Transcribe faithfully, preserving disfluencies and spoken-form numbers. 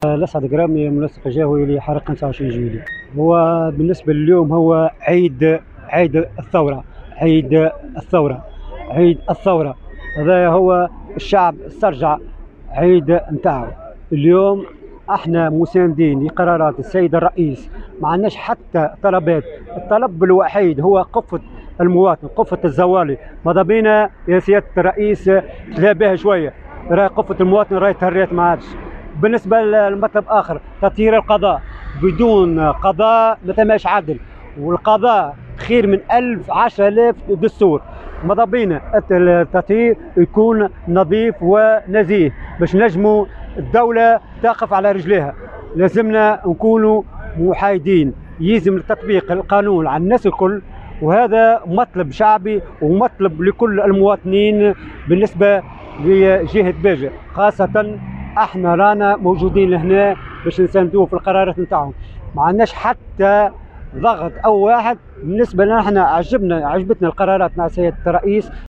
الأسعد قرامي منسق الجهوي لحرق خمسة وعشرين جويلية. هو بالنسبة لليوم هو عيد عيد الثورة عيد الثورة عيد الثورة هذا هو الشعب استرجع عيد نتاعو اليوم. احنا مساندين لقرارات السيد الرئيس، ما عندناش حتى طلبات. الطلب الوحيد هو قفة المواطن، قفة الزوالي. ماذا بينا يا سيادة الرئيس تلا بها شوية، راهي قفة المواطن راهي تهريت ما عادش. بالنسبة للمطلب آخر تطهير القضاء، بدون قضاء ما تماش عدل، والقضاء خير من ألف عشرة آلاف دستور. ماذا بينا التطهير يكون نظيف ونزيه باش نجموا الدولة تقف على رجليها. لازمنا نكونوا محايدين، يلزم تطبيق القانون على الناس الكل، وهذا مطلب شعبي ومطلب لكل المواطنين. بالنسبة لجهة باجة خاصة احنا رانا موجودين هنا باش نساندوه في القرارات نتاعهم، ما عندناش حتى ضغط او واحد. بالنسبه لنا احنا عجبنا عجبتنا القرارات مع سياده الرئيس.